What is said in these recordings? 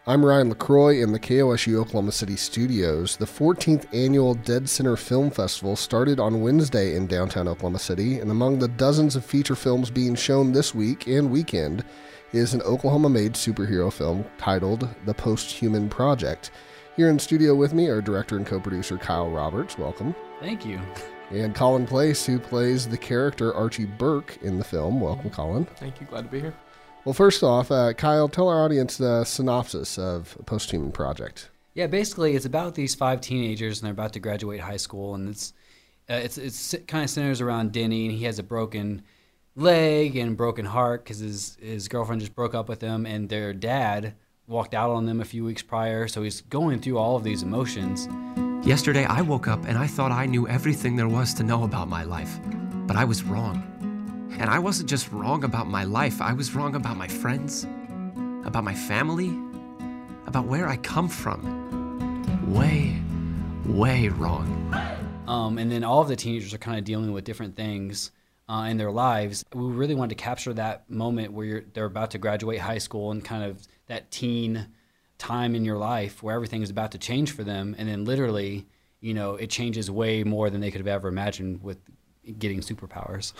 I'm Ryan LaCroix in the KOSU Oklahoma City studios. The 14th annual Dead Center Film Festival started on Wednesday in downtown Oklahoma City, and among the dozens of feature films being shown this week and weekend is an Oklahoma-made superhero film titled The Posthuman Project. Here in studio with me are director and co-producer Kyle Roberts. Welcome. Thank you. And Colin Place, who plays the character Archie Burke in the film. Welcome, Colin. Thank you. Glad to be here. Well, first off, Kyle, tell our audience the synopsis of Posthuman Project. Yeah, basically, it's about these 5 teenagers, and they're about to graduate high school, and it's kind of centers around Denny, and he has a broken leg and broken heart because his girlfriend just broke up with him, and their dad walked out on them a few weeks prior, so he's going through all of these emotions. Yesterday, I woke up and I thought I knew everything there was to know about my life, but I was wrong. And I wasn't just wrong about my life, I was wrong about my friends, about my family, about where I come from. Way, way wrong. And then all of the teenagers are kind of dealing with different things in their lives. We really wanted to capture that moment where they're about to graduate high school and kind of that teen time in your life where everything is about to change for them. And then literally, it changes way more than they could have ever imagined with getting superpowers.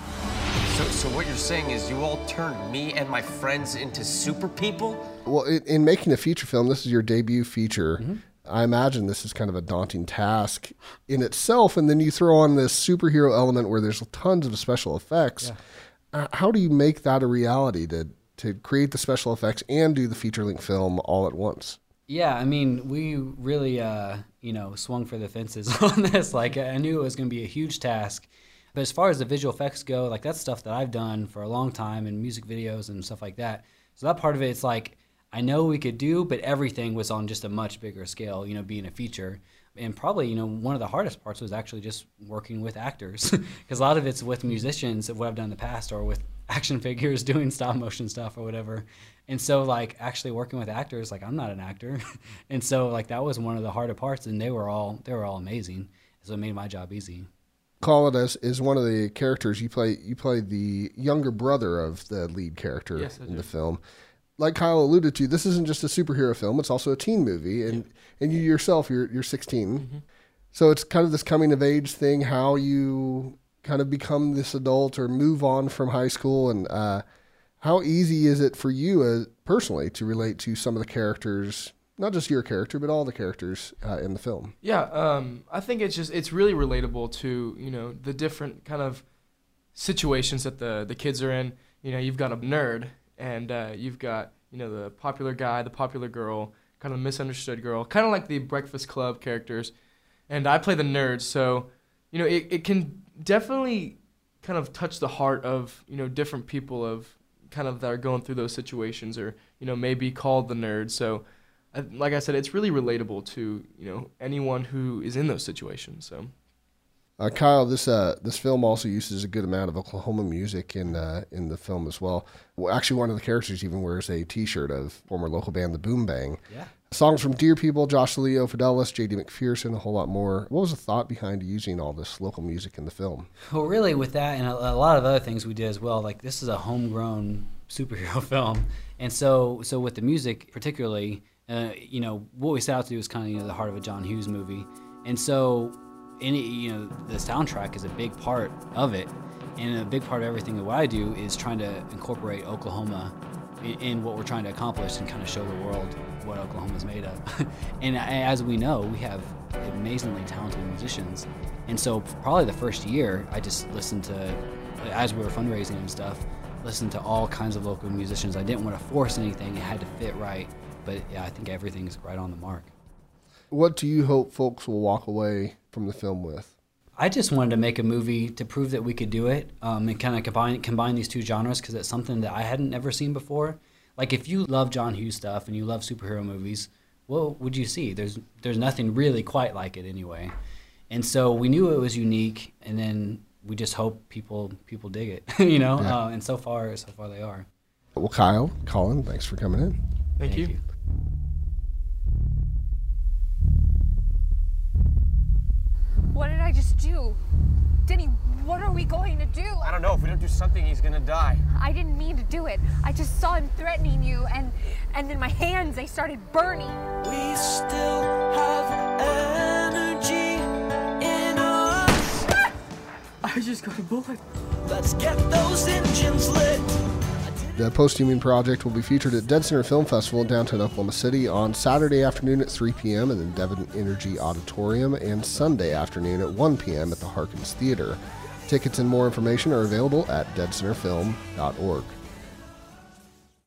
So what you're saying is you all turned me and my friends into super people? Well, in making a feature film, this is your debut feature. Mm-hmm. I imagine this is kind of a daunting task in itself, and then you throw on this superhero element where there's tons of special effects. Yeah. How do you make that a reality to create the special effects and do the feature-length film all at once? Yeah, I mean, we really, swung for the fences on this. Like, I knew it was going to be a huge task. But as far as the visual effects go, like, that's stuff that I've done for a long time in music videos and stuff like that. So that part of it, it's like, I know we could do, but everything was on just a much bigger scale, being a feature. And probably, one of the hardest parts was actually just working with actors. Because a lot of it's with musicians of what I've done in the past or with action figures doing stop motion stuff or whatever. And so, like, actually working with actors, like, I'm not an actor. And so, like, that was one of the harder parts, and they were all amazing. So it made my job easy. Colin is one of the characters you play. You play the younger brother of the lead character in the film. Like Kyle alluded to, this isn't just a superhero film; it's also a teen movie. And you yourself, you're 16, mm-hmm. So it's kind of this coming of age thing. How you kind of become this adult or move on from high school, and how easy is it for you personally to relate to some of the characters? Not just your character, but all the characters in the film. Yeah, I think it's really relatable to, the different kind of situations that the kids are in. You've got a nerd, and you've got, the popular guy, the popular girl, kind of misunderstood girl, kind of like the Breakfast Club characters. And I play the nerd, so, it can definitely kind of touch the heart of, different people of kind of that are going through those situations or, maybe called the nerd. So, like I said, it's really relatable to anyone who is in those situations. So, Kyle, this film also uses a good amount of Oklahoma music in the film as well. Actually, one of the characters even wears a T-shirt of former local band The Boom Bang. Yeah. Songs from Dear People, Josh Leo, Fidelis, J.D. McPherson, a whole lot more. What was the thought behind using all this local music in the film? Well, really, with that and a lot of other things we did as well, like this is a homegrown superhero film, and so with the music particularly. What we set out to do is kind of, the heart of a John Hughes movie. And so, the soundtrack is a big part of it. And a big part of everything that what I do is trying to incorporate Oklahoma in what we're trying to accomplish and kind of show the world what Oklahoma's made of. And as we know, we have amazingly talented musicians. And so probably the first year, I just listened to, as we were fundraising and stuff, listened to all kinds of local musicians. I didn't want to force anything. It had to fit right. But yeah, I think everything's right on the mark. What do you hope folks will walk away from the film with? I just wanted to make a movie to prove that we could do it and kind of combine these two genres because it's something that I hadn't ever seen before. Like if you love John Hughes stuff and you love superhero movies, what would you see? There's nothing really quite like it anyway. And so we knew it was unique, and then we just hope people dig it, Yeah. And so far they are. Well, Kyle, Colin, thanks for coming in. Thank you. What did I just do? Denny, What are we going to do? I don't know. If we don't do something, he's gonna die. I didn't mean to do it. I just saw him threatening you, and then my hands, they started burning. We still have energy in us. I just got a bullet. Let's get those engines lit. The Posthumane Project will be featured at Dead Center Film Festival in downtown Oklahoma City on Saturday afternoon at 3 p.m. in the Devon Energy Auditorium and Sunday afternoon at 1 p.m. at the Harkins Theater. Tickets and more information are available at deadcenterfilm.org.